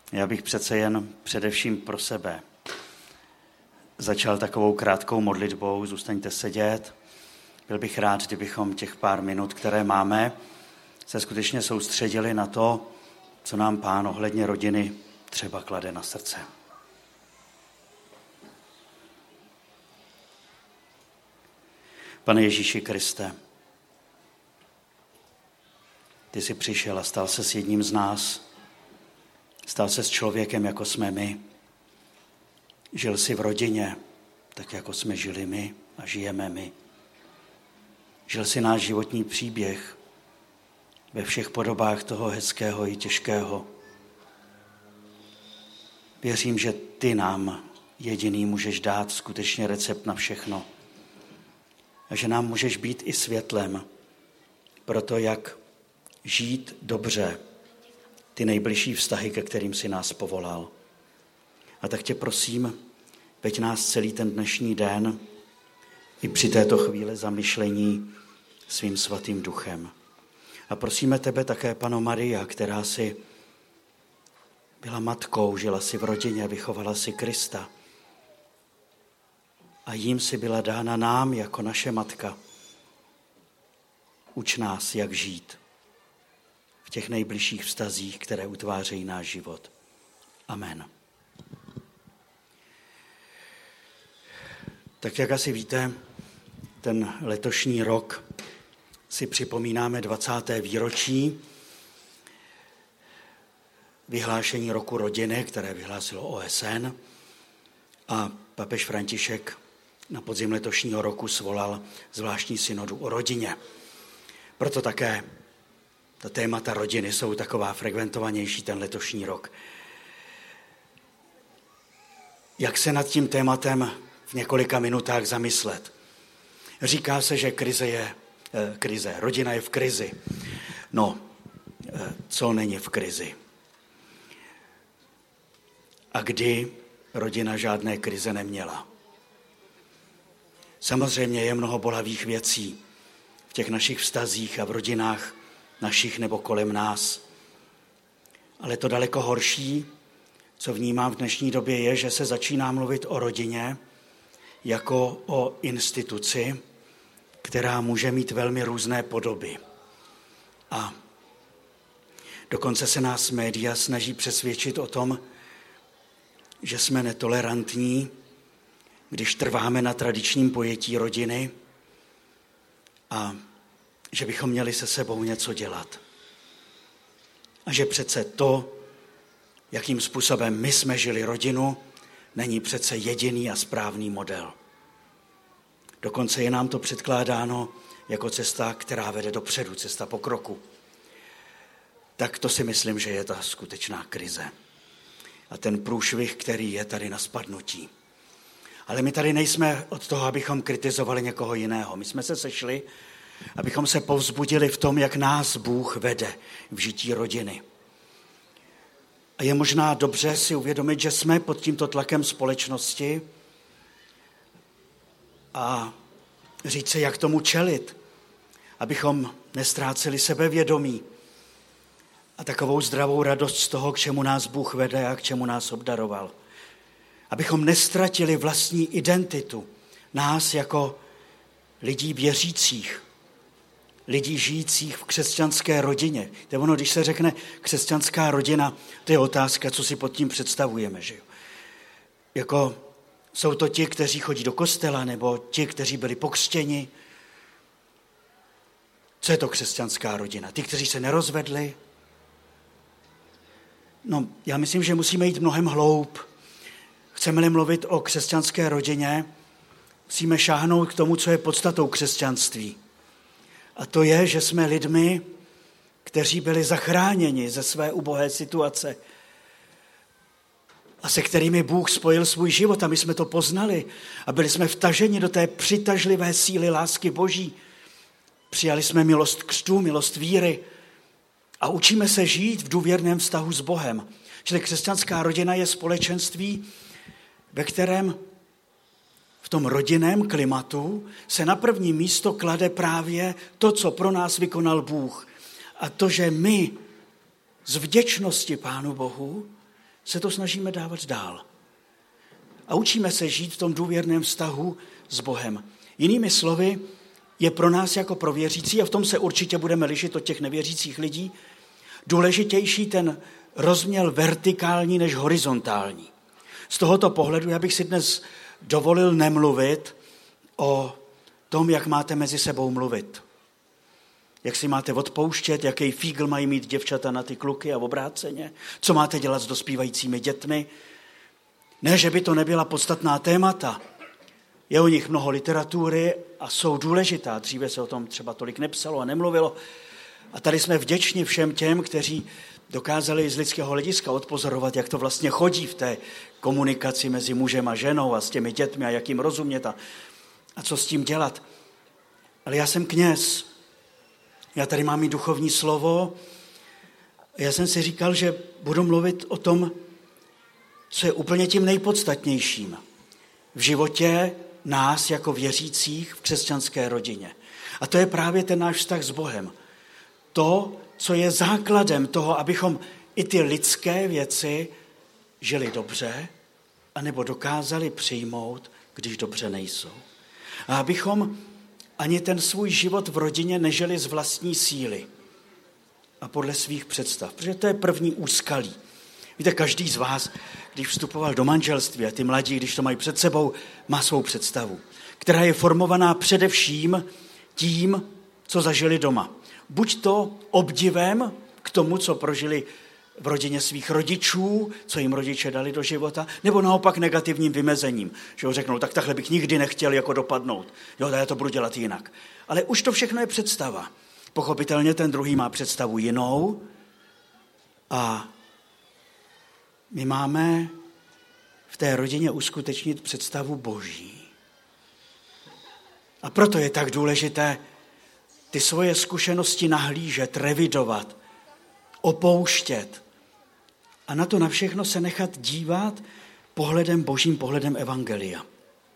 Já bych přece jen především pro sebe začal takovou krátkou modlitbou. Zůstaňte sedět. Byl bych rád, kdybychom těch pár minut, které máme, se skutečně soustředili na to, co nám Pán ohledně rodiny třeba klade na srdce. Pane Ježíši Kriste, ty jsi přišel a stal se s jedním z nás, stal se s člověkem, jako jsme my. Žil jsi v rodině, tak jako jsme žili my a žijeme my. Žil jsi náš životní příběh ve všech podobách toho hezkého i těžkého. Věřím, že ty nám jediný můžeš dát skutečně recept na všechno. A že nám můžeš být i světlem pro to, jak žít dobře ty nejbližší vztahy, ke kterým si nás povolal. A tak tě prosím, veď nás celý ten dnešní den i při této chvíli zamyšlení svým svatým duchem. A prosíme tebe také, Panno Maria, která si byla matkou, žila si v rodině, vychovala si Krista. A jím si byla dána nám jako naše matka. Uč nás, jak žít v těch nejbližších vztazích, které utvářejí náš život. Amen. Tak jak asi víte, ten letošní rok si připomínáme 20. výročí vyhlášení roku rodiny, které vyhlásilo OSN, a papež František na podzim letošního roku svolal zvláštní synodu o rodině. Proto také ta témata rodiny jsou taková frekventovanější ten letošní rok. Jak se nad tím tématem v několika minutách zamyslet? Říká se, že rodina je v krizi. No, co není v krizi? A kdy rodina žádné krize neměla? Samozřejmě je mnoho bolavých věcí v těch našich vztazích a v rodinách našich nebo kolem nás. Ale to daleko horší, co vnímám v dnešní době, je, že se začíná mluvit o rodině jako o instituci, která může mít velmi různé podoby. A dokonce se nás média snaží přesvědčit o tom, že jsme netolerantní, když trváme na tradičním pojetí rodiny a že bychom měli se sebou něco dělat. A že přece to, jakým způsobem my jsme žili rodinu, není přece jediný a správný model. Dokonce je nám to předkládáno jako cesta, která vede dopředu, cesta pokroku. Tak to si myslím, že je ta skutečná krize. A ten průšvih, který je tady na spadnutí. Ale my tady nejsme od toho, abychom kritizovali někoho jiného. My jsme se sešli, abychom se povzbudili v tom, jak nás Bůh vede v žití rodiny. A je možná dobře si uvědomit, že jsme pod tímto tlakem společnosti a říct si, jak tomu čelit, abychom nestráceli sebevědomí a takovou zdravou radost z toho, k čemu nás Bůh vede a k čemu nás obdaroval. Abychom nestratili vlastní identitu nás jako lidí věřících, lidí žijících v křesťanské rodině. To je ono, když se řekne křesťanská rodina, to je otázka, co si pod tím představujeme. Že jo? Jako jsou to ti, kteří chodí do kostela, nebo ti, kteří byli pokřtěni. Co je to křesťanská rodina? Ti, kteří se nerozvedli? No, já myslím, že musíme jít mnohem hloub. Chceme-li mluvit o křesťanské rodině, musíme šáhnout k tomu, co je podstatou křesťanství. A to je, že jsme lidmi, kteří byli zachráněni ze své ubohé situace a se kterými Bůh spojil svůj život a my jsme to poznali a byli jsme vtaženi do té přitažlivé síly lásky Boží. Přijali jsme milost křtu, milost víry a učíme se žít v důvěrném vztahu s Bohem. Čili křesťanská rodina je společenství, ve kterém v tom rodinném klimatu se na první místo klade právě to, co pro nás vykonal Bůh. A to, že my z vděčnosti Pánu Bohu se to snažíme dávat dál. A učíme se žít v tom důvěrném vztahu s Bohem. Jinými slovy, je pro nás jako pro věřící, a v tom se určitě budeme lišit od těch nevěřících lidí, důležitější ten rozměr vertikální než horizontální. Z tohoto pohledu já bych si dnes dovolil nemluvit o tom, jak máte mezi sebou mluvit. Jak si máte odpouštět, jaký fígl mají mít děvčata na ty kluky a obráceně, co máte dělat s dospívajícími dětmi. Ne, že by to nebyla podstatná témata. Je o nich mnoho literatury a jsou důležitá. Dříve se o tom třeba tolik nepsalo a nemluvilo. A tady jsme vděční všem těm, kteří dokázali z lidského hlediska odpozorovat, jak to vlastně chodí v té komunikaci mezi mužem a ženou a s těmi dětmi a jak jim rozumět a co s tím dělat. Ale já jsem kněz. Já tady mám i duchovní slovo. Já jsem si říkal, že budu mluvit o tom, co je úplně tím nejpodstatnějším v životě nás jako věřících v křesťanské rodině. A to je právě ten náš vztah s Bohem. To, co je základem toho, abychom i ty lidské věci žili dobře, anebo dokázali přijmout, když dobře nejsou. A abychom ani ten svůj život v rodině nežili z vlastní síly a podle svých představ, protože to je první úskalí. Víte, každý z vás, když vstupoval do manželství, a ty mladí, když to mají před sebou, má svou představu, která je formovaná především tím, co zažili doma. Buď to obdivem k tomu, co prožili v rodině svých rodičů, co jim rodiče dali do života, nebo naopak negativním vymezením, že ho řeknou, tak takhle bych nikdy nechtěl jako dopadnout, jo, já to budu dělat jinak. Ale už to všechno je představa. Pochopitelně ten druhý má představu jinou a my máme v té rodině uskutečnit představu Boží. A proto je tak důležité ty svoje zkušenosti nahlížet, revidovat, opouštět a na to na všechno se nechat dívat pohledem Božím, pohledem evangelia.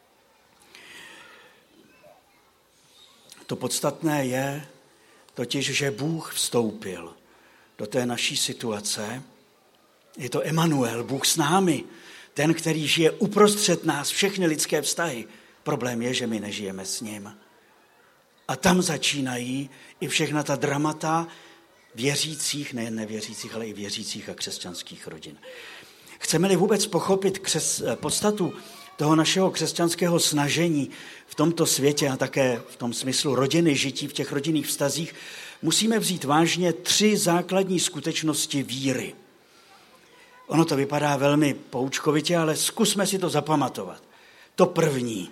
To podstatné je totiž, že Bůh vstoupil do té naší situace. Je to Emanuel, Bůh s námi, ten, který žije uprostřed nás, všechny lidské vztahy. Problém je, že my nežijeme s ním. A tam začínají i všechna ta dramata věřících, nejen nevěřících, ale i věřících a křesťanských rodin. Chceme-li vůbec pochopit podstatu toho našeho křesťanského snažení v tomto světě a také v tom smyslu rodiny, žití v těch rodinných vztazích, musíme vzít vážně 3 základní skutečnosti víry. Ono to vypadá velmi poučkovitě, ale zkusme si to zapamatovat. To první.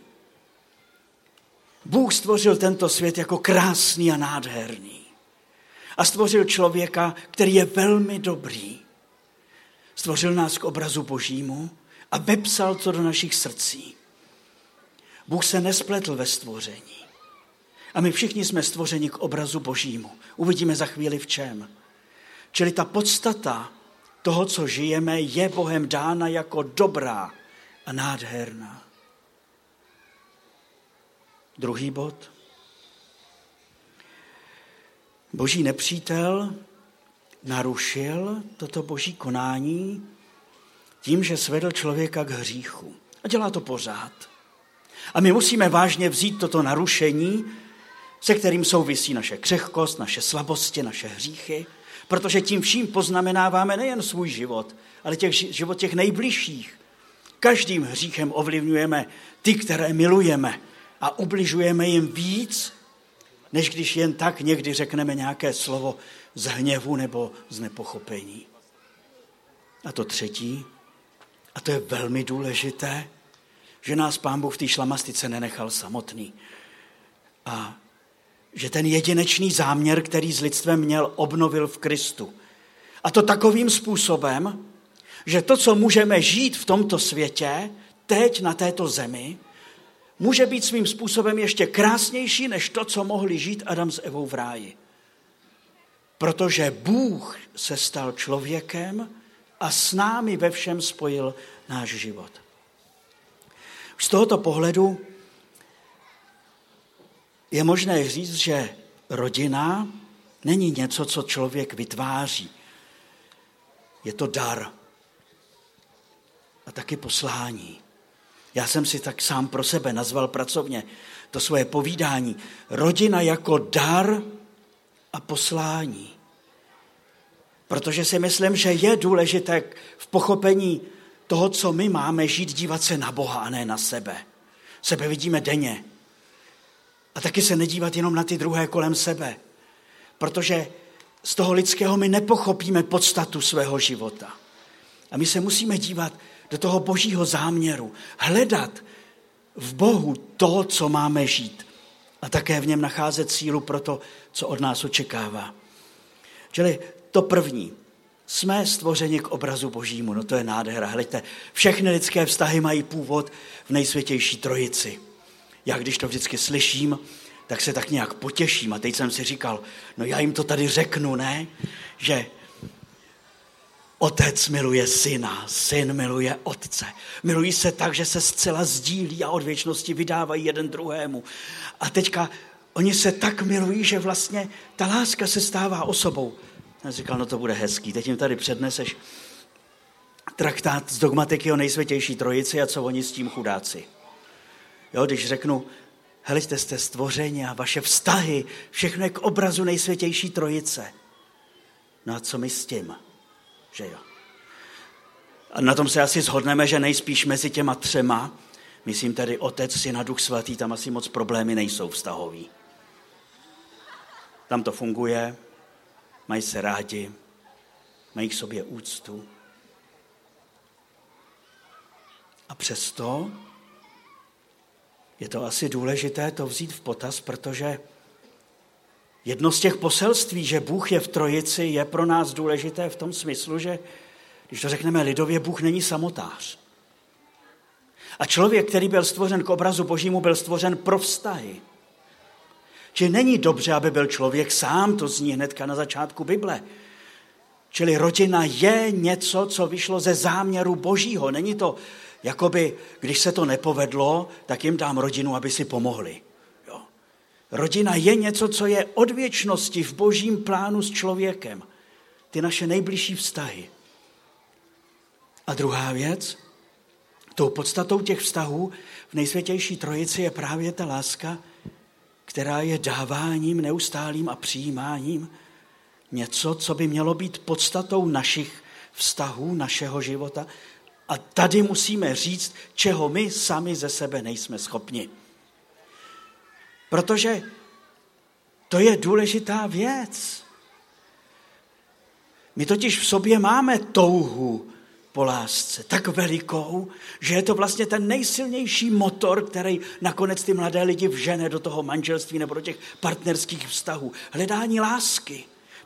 Bůh stvořil tento svět jako krásný a nádherný. A stvořil člověka, který je velmi dobrý. Stvořil nás k obrazu Božímu a vepsal to do našich srdcí. Bůh se nespletl ve stvoření. A my všichni jsme stvořeni k obrazu Božímu. Uvidíme za chvíli v čem. Čili ta podstata toho, co žijeme, je Bohem dána jako dobrá a nádherná. Druhý bod. Boží nepřítel narušil toto boží konání tím, že svedl člověka k hříchu. A dělá to pořád. A my musíme vážně vzít toto narušení, se kterým souvisí naše křehkost, naše slabosti, naše hříchy, protože tím vším poznamenáváme nejen svůj život, ale život těch nejbližších. Každým hříchem ovlivňujeme ty, které milujeme a ubližujeme jim víc, než když jen tak někdy řekneme nějaké slovo z hněvu nebo z nepochopení. A to třetí, a to je velmi důležité, že nás Pán Bůh v té šlamastice nenechal samotný. A že ten jedinečný záměr, který s lidstvem měl, obnovil v Kristu. A to takovým způsobem, že to, co můžeme žít v tomto světě, teď na této zemi, může být svým způsobem ještě krásnější, než to, co mohli žít Adam s Evou v ráji. Protože Bůh se stal člověkem a s námi ve všem spojil náš život. Z tohoto pohledu je možné říct, že rodina není něco, co člověk vytváří. Je to dar. taky poslání. Já jsem si tak sám pro sebe nazval pracovně to svoje povídání. Rodina jako dar a poslání. Protože si myslím, že je důležité v pochopení toho, co my máme žít, dívat se na Boha a ne na sebe. Sebe vidíme denně. A taky se nedívat jenom na ty druhé kolem sebe. Protože z toho lidského my nepochopíme podstatu svého života. A my se musíme dívat do toho božího záměru. Hledat v Bohu to, co máme žít. A také v něm nacházet sílu pro to, co od nás očekává. Čili to první. Jsme stvořeni k obrazu božímu. No to je nádhera. Hleďte, všechny lidské vztahy mají původ v nejsvětější trojici. Já když to vždycky slyším, tak se tak nějak potěším. A teď jsem si říkal, no já jim to tady řeknu, ne? Že otec miluje syna, syn miluje otce. Milují se tak, že se zcela sdílí a od věčnosti vydávají jeden druhému. A teďka oni se tak milují, že vlastně ta láska se stává osobou. Já jsem říkal, no to bude hezký. Teď jim tady předneseš traktát z dogmatiky o nejsvětější trojici a co oni s tím chudáci. Jo, když řeknu, hleďte, jste stvoření a vaše vztahy, všechno je k obrazu nejsvětější trojice. No a co my s tím? Že jo? A na tom se asi shodneme, že nejspíš mezi těma třema, myslím tedy Otec, Syn a Duch Svatý, tam asi moc problémy nejsou vztahový. Tam to funguje, mají se rádi, mají k sobě úctu. A přesto je to asi důležité to vzít v potaz, protože jedno z těch poselství, že Bůh je v trojici, je pro nás důležité v tom smyslu, že, když to řekneme lidově, Bůh není samotář. A člověk, který byl stvořen k obrazu božímu, byl stvořen pro vztahy. Čili není dobře, aby byl člověk sám, to zní hnedka na začátku Bible. Čili rodina je něco, co vyšlo ze záměru božího. Není to, jakoby, když se to nepovedlo, tak jim dám rodinu, aby si pomohli. Jo. Rodina je něco, co je od věčnosti v božím plánu s člověkem. Ty naše nejbližší vztahy. A druhá věc, tou podstatou těch vztahů v nejsvětější trojici je právě ta láska, která je dáváním neustálým a přijímáním něco, co by mělo být podstatou našich vztahů, našeho života. A tady musíme říct, čeho my sami ze sebe nejsme schopni. Protože to je důležitá věc. My totiž v sobě máme touhu po lásce tak velikou, že je to vlastně ten nejsilnější motor, který nakonec ty mladé lidi vžene do toho manželství nebo do těch partnerských vztahů. Hledání lásky,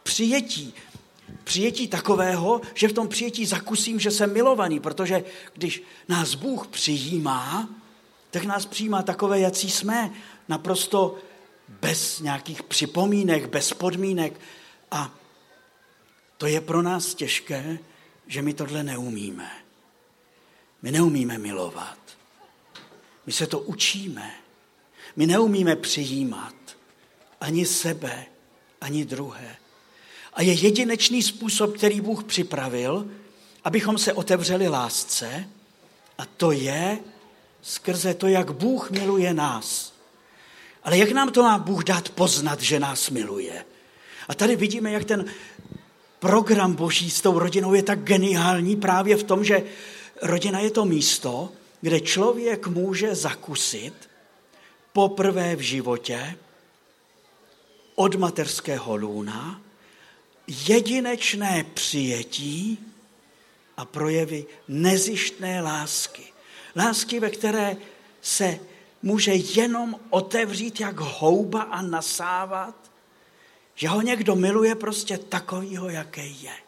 přijetí takového, že v tom přijetí zakusím, že jsem milovaný, protože když nás Bůh přijímá, tak nás přijímá takové, jací jsme, naprosto bez nějakých připomínek, bez podmínek. A to je pro nás těžké, že my tohle neumíme. My neumíme milovat. My se to učíme. My neumíme přijímat ani sebe, ani druhé. A je jedinečný způsob, který Bůh připravil, abychom se otevřeli lásce, a to je skrze to, jak Bůh miluje nás. Ale jak nám to má Bůh dát poznat, že nás miluje? A tady vidíme, jak ten program Boží s tou rodinou je tak geniální právě v tom, že rodina je to místo, kde člověk může zakusit poprvé v životě od mateřského lůna jedinečné přijetí a projevy nezištné lásky. Lásky, ve které se může jenom otevřít jak houba a nasávat, že ho někdo miluje prostě takovýho, jaký je.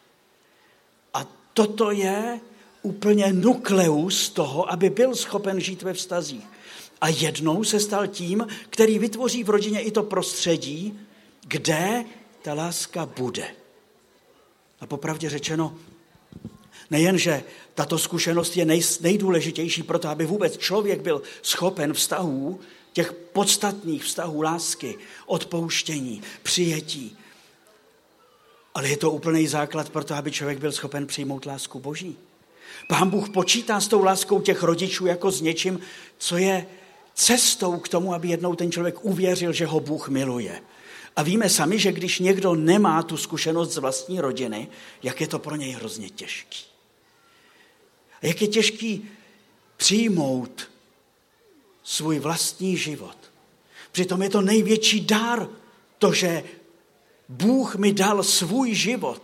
A toto je úplně nukleus toho, aby byl schopen žít ve vztazích. A jednou se stal tím, který vytvoří v rodině i to prostředí, kde ta láska bude. A popravdě řečeno, nejen, že tato zkušenost je nejdůležitější pro to, aby vůbec člověk byl schopen vztahů, těch podstatných vztahů lásky, odpouštění, přijetí. Ale je to úplný základ pro to, aby člověk byl schopen přijmout lásku Boží. Pán Bůh počítá s tou láskou těch rodičů jako s něčím, co je cestou k tomu, aby jednou ten člověk uvěřil, že ho Bůh miluje. A víme sami, že když někdo nemá tu zkušenost z vlastní rodiny, jak je to pro něj hrozně těžký. A jak je těžký přijmout svůj vlastní život. Přitom je to největší dar, to, že Bůh mi dal svůj život.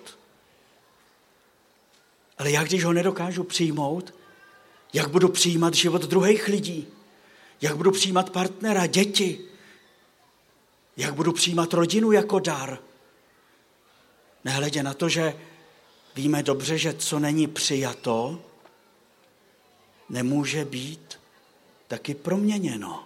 Ale já, když ho nedokážu přijmout, jak budu přijímat život druhých lidí? Jak budu přijímat partnera, děti? Jak budu přijímat rodinu jako dar? Nehledě na to, že víme dobře, že co není přijato, nemůže být taky proměněno.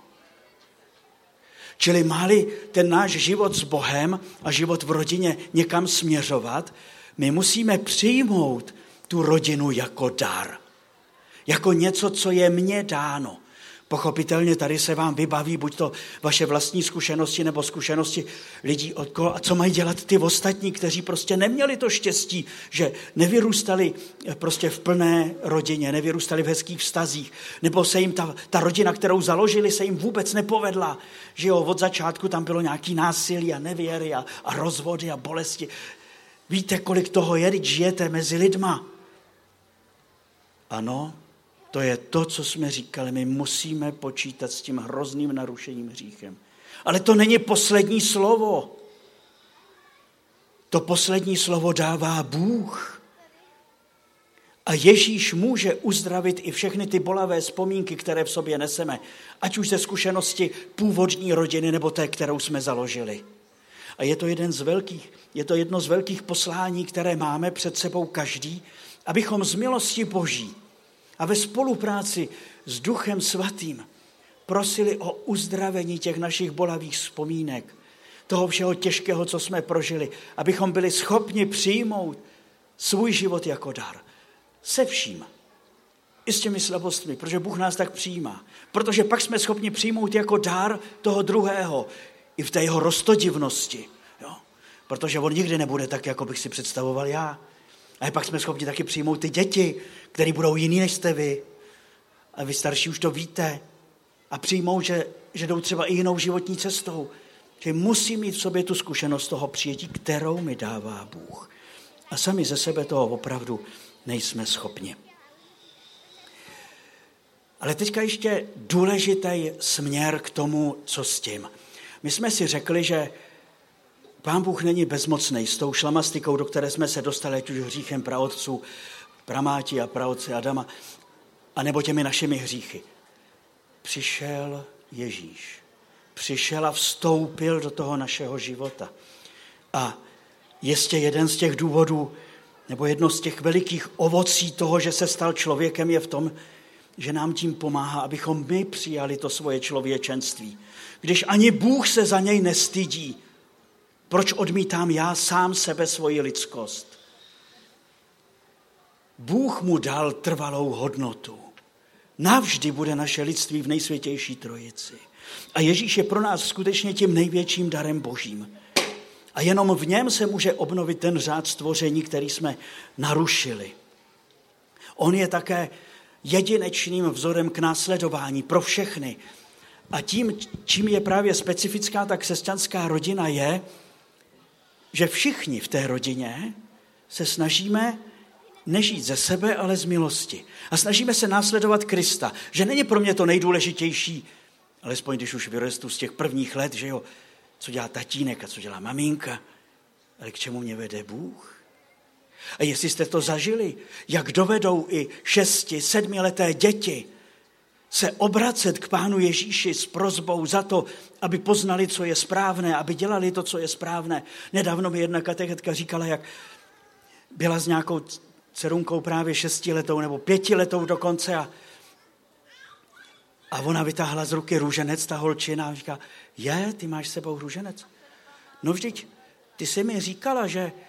Čili má-li ten náš život s Bohem a život v rodině někam směřovat, my musíme přijmout tu rodinu jako dar. Jako něco, co je mně dáno. Pochopitelně tady se vám vybaví buď to vaše vlastní zkušenosti nebo zkušenosti lidí okolo. A co mají dělat ty ostatní, kteří prostě neměli to štěstí, že nevyrůstali prostě v plné rodině, nevyrůstali v hezkých vztazích, nebo se jim ta rodina, kterou založili, se jim vůbec nepovedla. Že jo, od začátku tam bylo nějaký násilí a nevěry a rozvody a bolesti. Víte, kolik toho je, když žijete mezi lidma? Ano, to je to, co jsme říkali. My musíme počítat s tím hrozným narušením hříchem. Ale to není poslední slovo. To poslední slovo dává Bůh. A Ježíš může uzdravit i všechny ty bolavé vzpomínky, které v sobě neseme. Ať už ze zkušenosti původní rodiny, nebo té, kterou jsme založili. A je to jedno z velkých poslání, které máme před sebou každý, abychom z milosti Boží a ve spolupráci s Duchem Svatým prosili o uzdravení těch našich bolavých vzpomínek, toho všeho těžkého, co jsme prožili, abychom byli schopni přijmout svůj život jako dar. Se vším. I s těmi slabostmi, protože Bůh nás tak přijímá. Protože pak jsme schopni přijmout jako dar toho druhého, i v té jeho roztodivnosti. Jo? Protože on nikdy nebude tak, jako bych si představoval já. A pak jsme schopni taky přijmout ty děti, které budou jiný než jste vy. A vy starší už to víte. A přijmou, že jdou třeba i jinou životní cestou. Že musí mít v sobě tu zkušenost toho přijetí, kterou mi dává Bůh. A sami ze sebe toho opravdu nejsme schopni. Ale teďka ještě důležitý směr k tomu, co s tím. My jsme si řekli, že Pán Bůh není bezmocný s tou šlamastikou, do které jsme se dostali, ať už hříchem praotců, pramáti a praotci Adama, anebo těmi našimi hříchy. Přišel Ježíš. Přišel a vstoupil do toho našeho života. A jistě jeden z těch důvodů, nebo jedno z těch velikých ovocí toho, že se stal člověkem, je v tom, že nám tím pomáhá, abychom my přijali to svoje člověčenství. Když ani Bůh se za něj nestydí, proč odmítám já sám sebe svoji lidskost? Bůh mu dal trvalou hodnotu. Navždy bude naše lidství v nejsvětější trojici. A Ježíš je pro nás skutečně tím největším darem Božím. A jenom v něm se může obnovit ten řád stvoření, který jsme narušili. On je také jedinečným vzorem k následování pro všechny. A tím, čím je právě specifická ta křesťanská rodina, je, že všichni v té rodině se snažíme nežít ze sebe, ale z milosti. A snažíme se následovat Krista. Že není pro mě to nejdůležitější, alespoň když už vyrostu z těch prvních let, že jo, co dělá tatínek a co dělá maminka, ale k čemu mě vede Bůh. A jestli jste to zažili, jak dovedou i 6, 7leté děti se obracet k Pánu Ježíši s prosbou za to, aby poznali, co je správné, aby dělali to, co je správné. Nedávno mi jedna katechetka říkala, jak byla s nějakou dcerunkou právě 6letou nebo 5letou dokonce a ona vytáhla z ruky růženec, ta holčina, a říká, ty máš s sebou růženec? No vždyť, ty jsi mi říkala,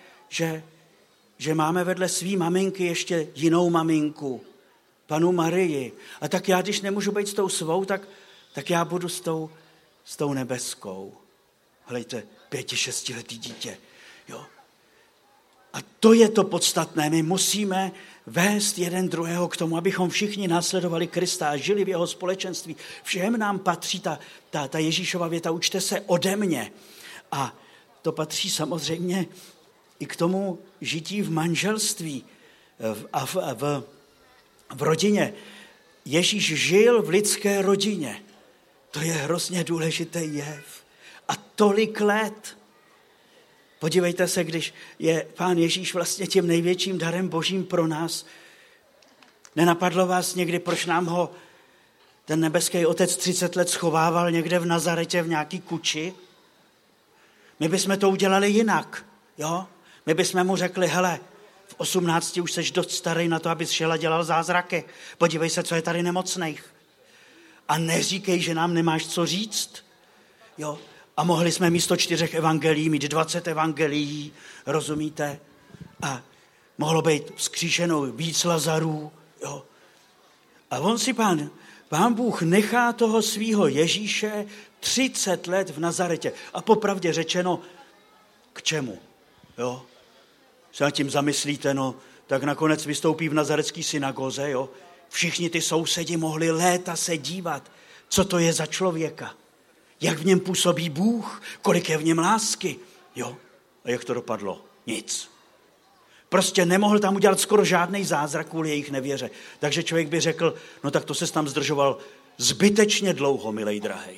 že máme vedle svý maminky ještě jinou maminku, Panu Marii. A tak já, když nemůžu být s tou svou, tak já budu s tou nebeskou. Hlejte, 5, 6letý dítě. Jo. A to je to podstatné. My musíme vést jeden druhého k tomu, abychom všichni následovali Krista a žili v jeho společenství. Všem nám patří ta Ježíšova věta, učte se ode mě. A to patří samozřejmě i k tomu žití v manželství a v rodině. Ježíš žil v lidské rodině. To je hrozně důležitý jev. A tolik let. Podívejte se, když je Pán Ježíš vlastně tím největším darem Božím pro nás. Nenapadlo vás někdy, proč nám ho ten nebeský Otec 30 let schovával někde v Nazaretě v nějaký kuči? My bychom to udělali jinak, jo? My bychom mu řekli, hele, v 18 už seš dost starý na to, abys šel a dělal zázraky. Podívej se, co je tady nemocných. A neříkej, že nám nemáš co říct. Jo? A mohli jsme místo 4 evangelií mít 20 evangelií, rozumíte? A mohlo být vzkříšeno víc Lazarů. Jo? A on si Pán Bůh nechá toho svýho Ježíše 30 let v Nazaretě. A popravdě řečeno, k čemu? Jo? Se nad tím zamyslíte, no, tak nakonec vystoupí v nazarecké synagoze, jo? Všichni ty sousedi mohli léta se dívat, co to je za člověka. Jak v něm působí Bůh, kolik je v něm lásky. Jo? A jak to dopadlo? Nic. Prostě nemohl tam udělat skoro žádný zázrak kvůli jejich nevěře. Takže člověk by řekl, no tak to ses tam zdržoval zbytečně dlouho, milej drahej.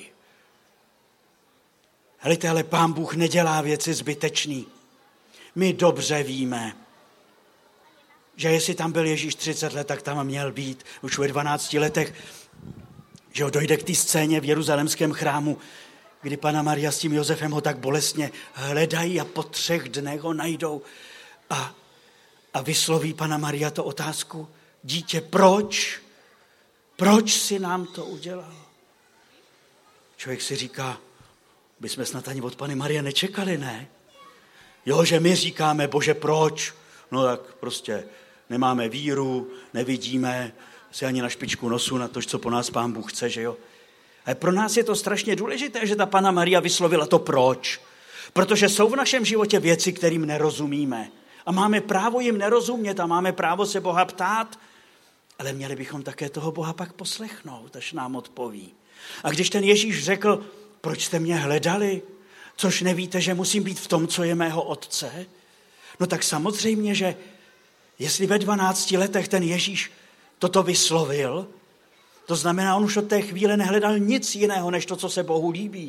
Helejte, ale Pán Bůh nedělá věci zbytečný. My dobře víme, že jestli tam byl Ježíš 30 let, tak tam měl být už ve 12 letech, že ho dojde k té scéně v jeruzalémském chrámu, kdy Panna Maria s tím Josefem ho tak bolestně hledají a po 3 dnech ho najdou a vysloví Panna Maria to otázku, dítě, proč? Proč si nám to udělal? Člověk si říká, bychom snad ani od Panny Marie nečekali, ne? Jo, že my říkáme, Bože, proč? No tak prostě nemáme víru, nevidíme si ani na špičku nosu na to, co po nás Pán Bůh chce, že jo? Ale pro nás je to strašně důležité, že ta Panna Maria vyslovila to proč. Protože jsou v našem životě věci, kterým nerozumíme. A máme právo jim nerozumět a máme právo se Boha ptát, ale měli bychom také toho Boha pak poslechnout, až nám odpoví. A když ten Ježíš řekl, proč jste mě hledali, což nevíte, že musím být v tom, co je mého Otce, no tak samozřejmě, že jestli ve 12 letech ten Ježíš toto vyslovil, to znamená, on už od té chvíle nehledal nic jiného, než to, co se Bohu líbí.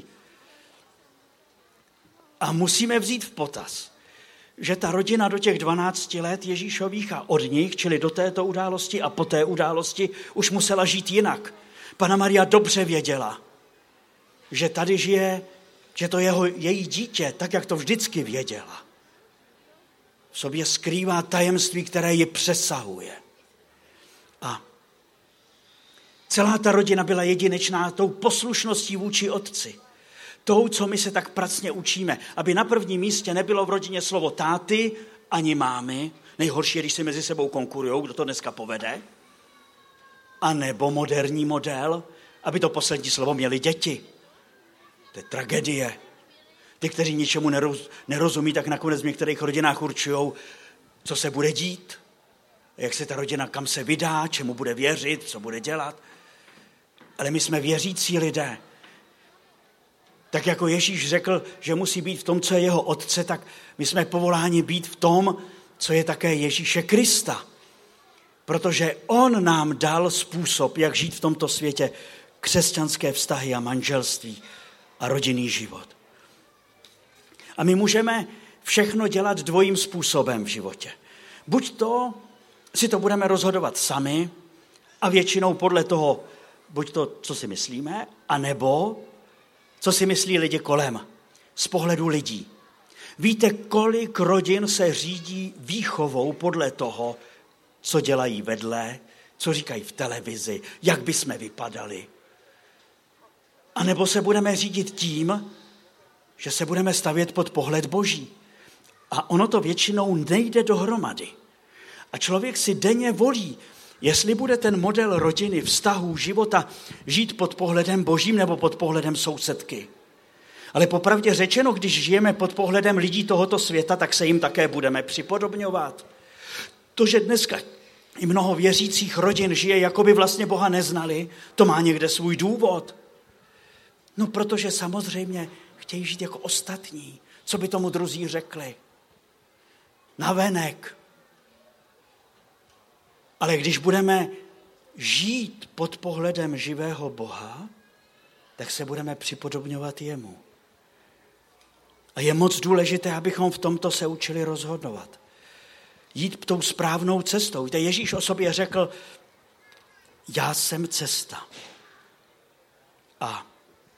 A musíme vzít v potaz, že ta rodina do těch 12 let Ježíšových a od nich, čili do této události a po té události, už musela žít jinak. Panna Maria dobře věděla, že tady žije, že to její dítě, tak jak to vždycky věděla, v sobě skrývá tajemství, které ji přesahuje. A celá ta rodina byla jedinečná tou poslušností vůči otci. Tou, co my se tak pracně učíme. Aby na prvním místě nebylo v rodině slovo táty ani mámy. Nejhorší je, když si mezi sebou konkurujou, kdo to dneska povede. A nebo moderní model, aby to poslední slovo měli děti. To je tragédie. Ty, kteří ničemu nerozumí, tak nakonec v některých rodinách určujou, co se bude dít, jak se ta rodina kam se vydá, čemu bude věřit, co bude dělat. Ale my jsme věřící lidé. Tak jako Ježíš řekl, že musí být v tom, co je jeho Otce, tak my jsme povoláni být v tom, co je také Ježíše Krista. Protože on nám dal způsob, jak žít v tomto světě křesťanské vztahy a manželství a rodinný život. A my můžeme všechno dělat dvojím způsobem v životě. Buď to si to budeme rozhodovat sami a většinou podle toho, buď to, co si myslíme, anebo co si myslí lidi kolem, z pohledu lidí. Víte, kolik rodin se řídí výchovou podle toho, co dělají vedle, co říkají v televizi, jak by jsme vypadali. A nebo se budeme řídit tím, že se budeme stavět pod pohled Boží. A ono to většinou nejde dohromady. A člověk si denně volí, jestli bude ten model rodiny, vztahů, života žít pod pohledem Božím nebo pod pohledem sousedky. Ale popravdě řečeno, když žijeme pod pohledem lidí tohoto světa, tak se jim také budeme připodobňovat. To, že dneska i mnoho věřících rodin žije, jako by vlastně Boha neznali, to má někde svůj důvod. No, protože samozřejmě chtějí žít jako ostatní. Co by tomu druzí řekli? Navenek. Ale když budeme žít pod pohledem živého Boha, tak se budeme připodobňovat jemu. A je moc důležité, abychom v tomto se učili rozhodovat. Jít tou správnou cestou. Víte, Ježíš o sobě řekl, já jsem cesta. A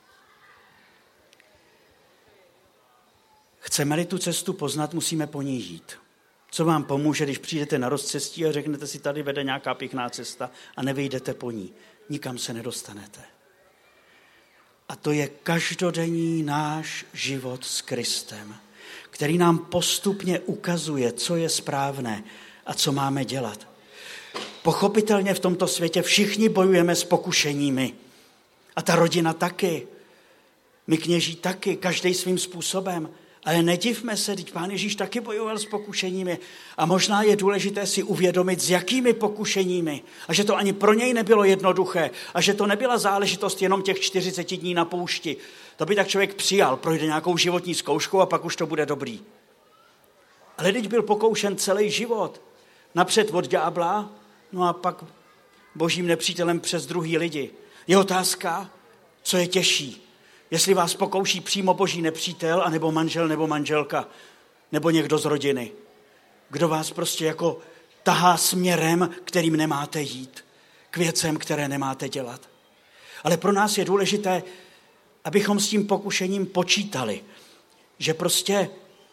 chceme-li tu cestu poznat, musíme po ní jít. Co vám pomůže, když přijdete na rozcestí a řeknete si, tady vede nějaká pěkná cesta a nevyjdete po ní. Nikam se nedostanete. A to je každodenní náš život s Kristem, který nám postupně ukazuje, co je správné a co máme dělat. Pochopitelně v tomto světě všichni bojujeme s pokušeními. A ta rodina taky. My kněží taky, každý svým způsobem. Ale nedivme se, teď Pán Ježíš taky bojoval s pokušeními. A možná je důležité si uvědomit, s jakými pokušeními. A že to ani pro něj nebylo jednoduché. A že to nebyla záležitost jenom těch 40 dní na poušti. To by tak člověk přijal, projde nějakou životní zkoušku a pak už to bude dobrý. Ale teď byl pokoušen celý život. Napřed od ďábla, no a pak božím nepřítelem přes druhý lidi. Je otázka, co je těžší. Jestli vás pokouší přímo boží nepřítel, anebo manžel nebo manželka, nebo někdo z rodiny. Kdo vás prostě jako tahá směrem, kterým nemáte jít, k věcem, které nemáte dělat. Ale pro nás je důležité, abychom s tím pokušením počítali, že prostě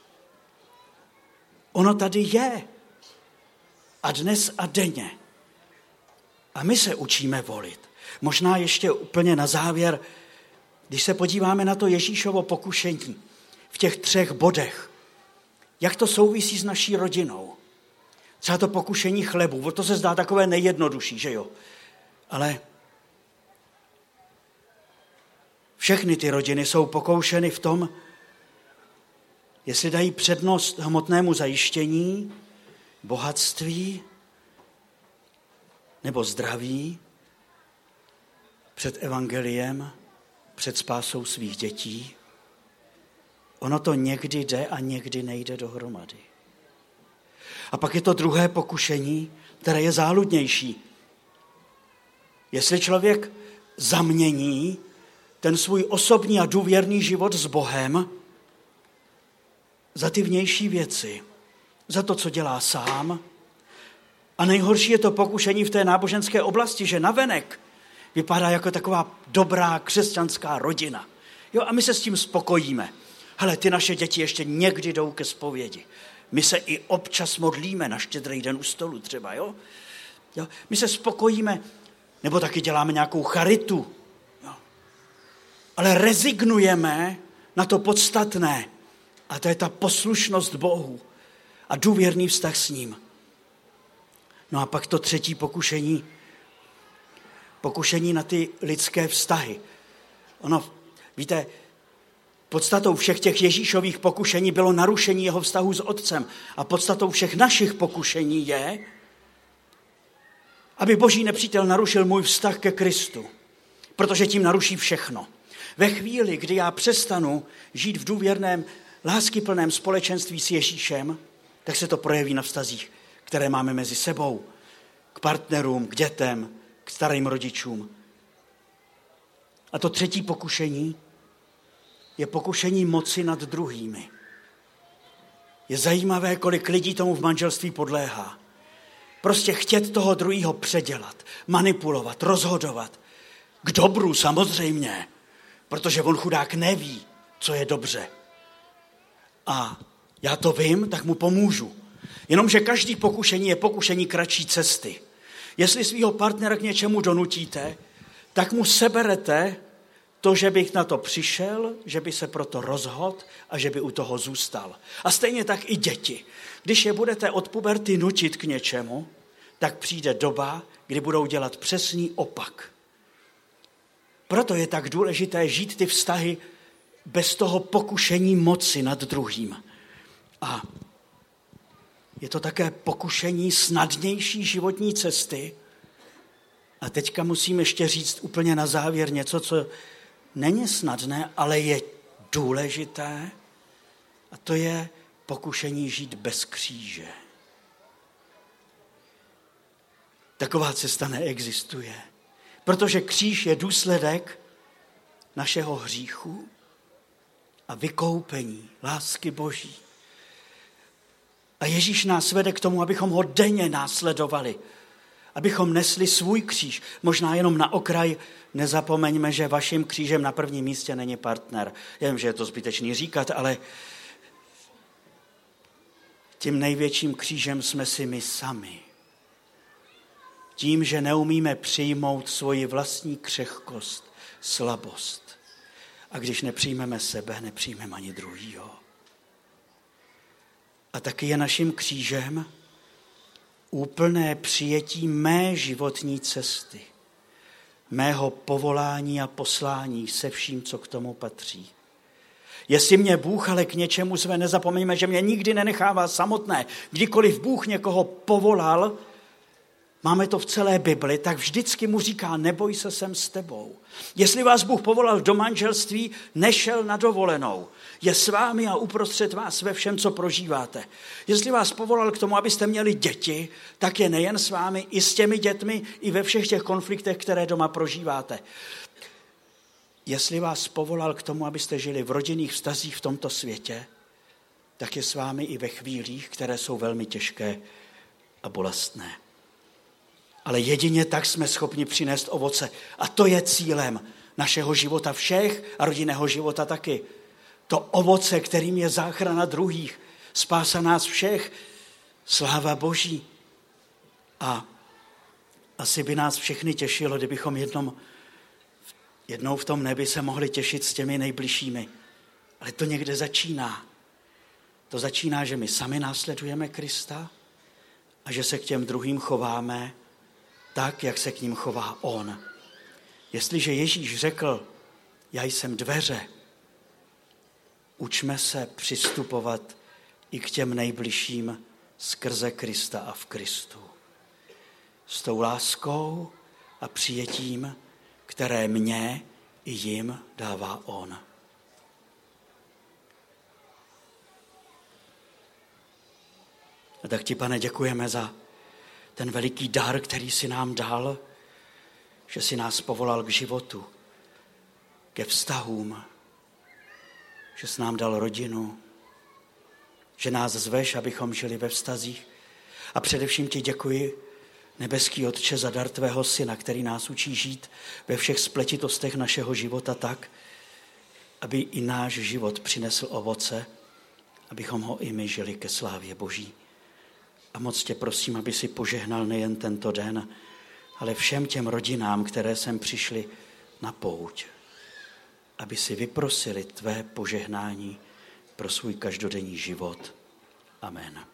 ono tady je a dnes a denně. A my se učíme volit. Možná ještě úplně na závěr, když se podíváme na to Ježíšovo pokušení v těch 3 bodech, jak to souvisí s naší rodinou. Třeba to pokušení chlebu, to se zdá takové nejjednodušší, že jo? Ale všechny ty rodiny jsou pokoušeny v tom, jestli dají přednost hmotnému zajištění, bohatství nebo zdraví před evangeliem, před spásou svých dětí. Ono to někdy jde a někdy nejde dohromady. A pak je to druhé pokušení, které je záludnější. Jestli člověk zamění ten svůj osobní a důvěrný život s Bohem za ty vnější věci, za to, co dělá sám. A nejhorší je to pokušení v té náboženské oblasti, že navenek vypadá jako taková dobrá křesťanská rodina. Jo, a my se s tím spokojíme. Hele, ty naše děti ještě někdy jdou ke zpovědi. My se i občas modlíme na Štědrý den u stolu třeba, jo? My se spokojíme, nebo taky děláme nějakou charitu. Jo? Ale rezignujeme na to podstatné. A to je ta poslušnost Bohu a důvěrný vztah s ním. No a pak to třetí pokušení na ty lidské vztahy. Ono, víte, podstatou všech těch Ježíšových pokušení bylo narušení jeho vztahu s Otcem. A podstatou všech našich pokušení je, aby boží nepřítel narušil můj vztah ke Kristu. Protože tím naruší všechno. Ve chvíli, kdy já přestanu žít v důvěrném, láskyplném společenství s Ježíšem, tak se to projeví na vztazích, které máme mezi sebou, k partnerům, k dětem, k starým rodičům. A to třetí pokušení je pokušení moci nad druhými. Je zajímavé, kolik lidí tomu v manželství podléhá. Prostě chtět toho druhého předělat, manipulovat, rozhodovat. K dobru samozřejmě, protože on chudák neví, co je dobře. A já to vím, tak mu pomůžu. Jenomže každý pokušení je pokušení kratší cesty. Jestli svého partnera k něčemu donutíte, tak mu seberete to, že bych na to přišel, že by se proto rozhodl a že by u toho zůstal. A stejně tak i děti. Když je budete od puberty nutit k něčemu, tak přijde doba, kdy budou dělat přesný opak. Proto je tak důležité žít ty vztahy bez toho pokušení moci nad druhým. A je to také pokušení snadnější životní cesty. A teďka musím ještě říct úplně na závěr něco, co není snadné, ale je důležité. A to je pokušení žít bez kříže. Taková cesta neexistuje. Protože kříž je důsledek našeho hříchu a vykoupení lásky Boží. A Ježíš nás vede k tomu, abychom ho denně následovali. Abychom nesli svůj kříž. Možná jenom na okraj nezapomeňme, že vaším křížem na prvním místě není partner. Já vím, že je to zbytečný říkat, ale tím největším křížem jsme si my sami. Tím, že neumíme přijmout svoji vlastní křehkost, slabost. A když nepřijmeme sebe, nepřijmeme ani druhýho. A taky je naším křížem úplné přijetí mé životní cesty, mého povolání a poslání se vším, co k tomu patří. Jestli mě Bůh ale k něčemu zve, nezapomeňme, že mě nikdy nenechává samotné. Kdykoliv Bůh někoho povolal, máme to v celé Bibli, tak vždycky mu říká, neboj se, jsem s tebou. Jestli vás Bůh povolal do manželství, nešel na dovolenou. Je s vámi a uprostřed vás ve všem, co prožíváte. Jestli vás povolal k tomu, abyste měli děti, tak je nejen s vámi, i s těmi dětmi, i ve všech těch konfliktech, které doma prožíváte. Jestli vás povolal k tomu, abyste žili v rodinných vztazích v tomto světě, tak je s vámi i ve chvílích, které jsou velmi těžké a bolestné. Ale jedině tak jsme schopni přinést ovoce. A to je cílem našeho života všech a rodinného života taky. To ovoce, kterým je záchrana druhých, spása nás všech, sláva Boží. A asi by nás všechny těšilo, kdybychom jednou v tom nebi se mohli těšit s těmi nejbližšími. Ale to někde začíná. To začíná, že my sami následujeme Krista a že se k těm druhým chováme tak, jak se k ním chová on. Jestliže Ježíš řekl, já jsem dveře, učme se přistupovat i k těm nejbližším skrze Krista a v Kristu. S tou láskou a přijetím, které mě i jim dává on. A tak ti, Pane, děkujeme za ten veliký dar, který jsi nám dal, že jsi nás povolal k životu, ke vztahům, že jsi nám dal rodinu, že nás zveš, abychom žili ve vztazích. A především ti děkuji, nebeský Otče, za dar tvého syna, který nás učí žít ve všech spletitostech našeho života tak, aby i náš život přinesl ovoce, abychom ho i my žili ke slávě Boží. A moc tě prosím, aby si požehnal nejen tento den, ale všem těm rodinám, které sem přišly na pouť, aby si vyprosili tvé požehnání pro svůj každodenní život. Amen.